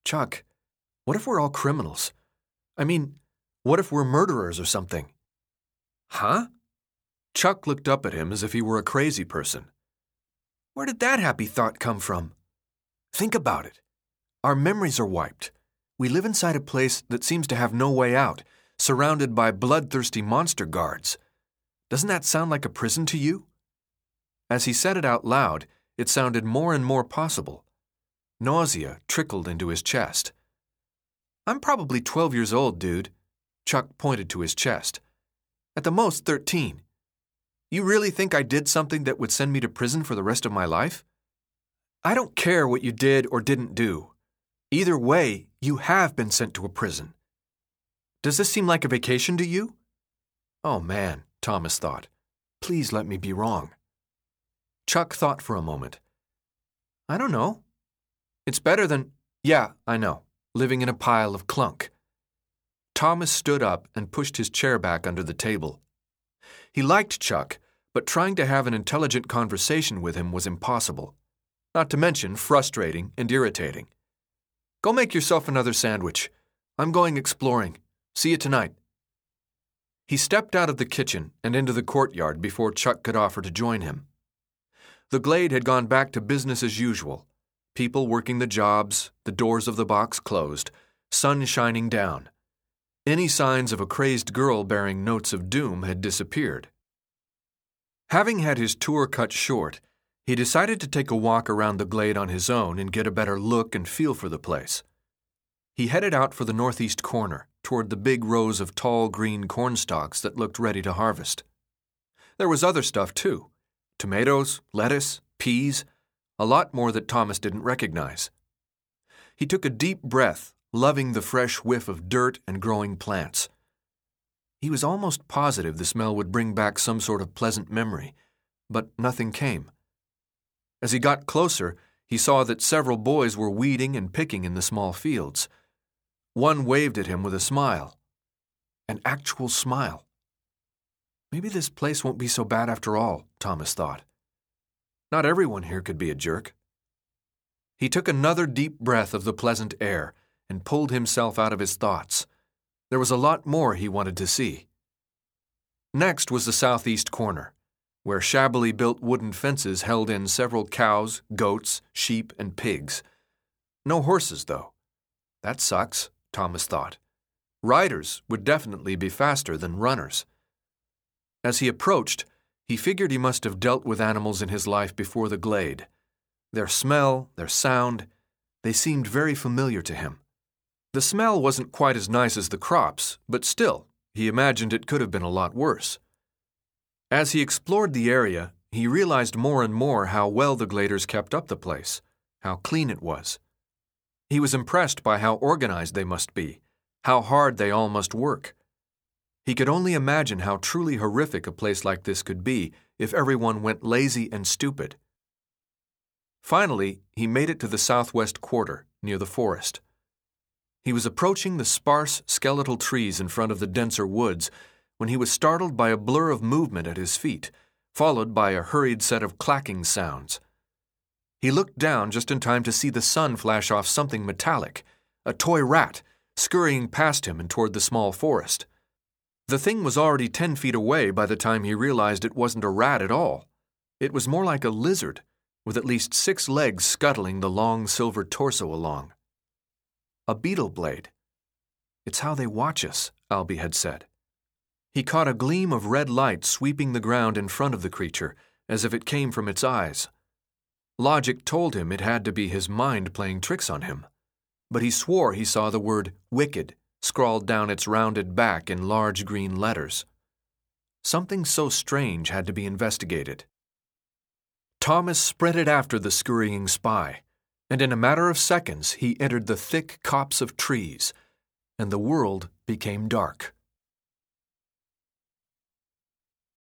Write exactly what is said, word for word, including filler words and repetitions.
Chuck, what if we're all criminals? I mean, what if we're murderers or something? Huh? Chuck looked up at him as if he were a crazy person. Where did that happy thought come from? Think about it. Our memories are wiped. We live inside a place that seems to have no way out, surrounded by bloodthirsty monster guards. Doesn't that sound like a prison to you? As he said it out loud, it sounded more and more possible. Nausea trickled into his chest. I'm probably twelve years old, dude. Chuck pointed to his chest. At the most, thirteen. You really think I did something that would send me to prison for the rest of my life? I don't care what you did or didn't do. Either way, you have been sent to a prison. Does this seem like a vacation to you? Oh man, Thomas thought. Please let me be wrong. Chuck thought for a moment. I don't know. It's better than, yeah, I know, living in a pile of clunk. Thomas stood up and pushed his chair back under the table. He liked Chuck, but trying to have an intelligent conversation with him was impossible. Not to mention frustrating and irritating. Go make yourself another sandwich. I'm going exploring. See you tonight. He stepped out of the kitchen and into the courtyard before Chuck could offer to join him. The glade had gone back to business as usual. People working the jobs, the doors of the box closed, sun shining down. Any signs of a crazed girl bearing notes of doom had disappeared. Having had his tour cut short, he decided to take a walk around the glade on his own and get a better look and feel for the place. He headed out for the northeast corner, toward the big rows of tall green cornstalks that looked ready to harvest. There was other stuff too. Tomatoes, lettuce, peas, a lot more that Thomas didn't recognize. He took a deep breath, loving the fresh whiff of dirt and growing plants. He was almost positive the smell would bring back some sort of pleasant memory, but nothing came. As he got closer, he saw that several boys were weeding and picking in the small fields. One waved at him with a smile. An actual smile. Maybe this place won't be so bad after all, Thomas thought. Not everyone here could be a jerk. He took another deep breath of the pleasant air and pulled himself out of his thoughts. There was a lot more he wanted to see. Next was the southeast corner, where shabbily built wooden fences held in several cows, goats, sheep, and pigs. No horses, though. That sucks, Thomas thought. Riders would definitely be faster than runners. As he approached, he figured he must have dealt with animals in his life before the glade. Their smell, their sound, they seemed very familiar to him. The smell wasn't quite as nice as the crops, but still, he imagined it could have been a lot worse. As he explored the area, he realized more and more how well the gladers kept up the place, how clean it was. He was impressed by how organized they must be, how hard they all must work. He could only imagine how truly horrific a place like this could be if everyone went lazy and stupid. Finally, he made it to the southwest quarter, near the forest. He was approaching the sparse, skeletal trees in front of the denser woods when he was startled by a blur of movement at his feet, followed by a hurried set of clacking sounds. He looked down just in time to see the sun flash off something metallic, a toy rat, scurrying past him and toward the small forest. The thing was already ten feet away by the time he realized it wasn't a rat at all. It was more like a lizard, with at least six legs scuttling the long silver torso along. A beetle blade. It's how they watch us, Albie had said. He caught a gleam of red light sweeping the ground in front of the creature, as if it came from its eyes. Logic told him it had to be his mind playing tricks on him, but he swore he saw the word wicked scrawled down its rounded back in large green letters. Something so strange had to be investigated. Thomas sprinted after the scurrying spy, and in a matter of seconds he entered the thick copse of trees, and the world became dark.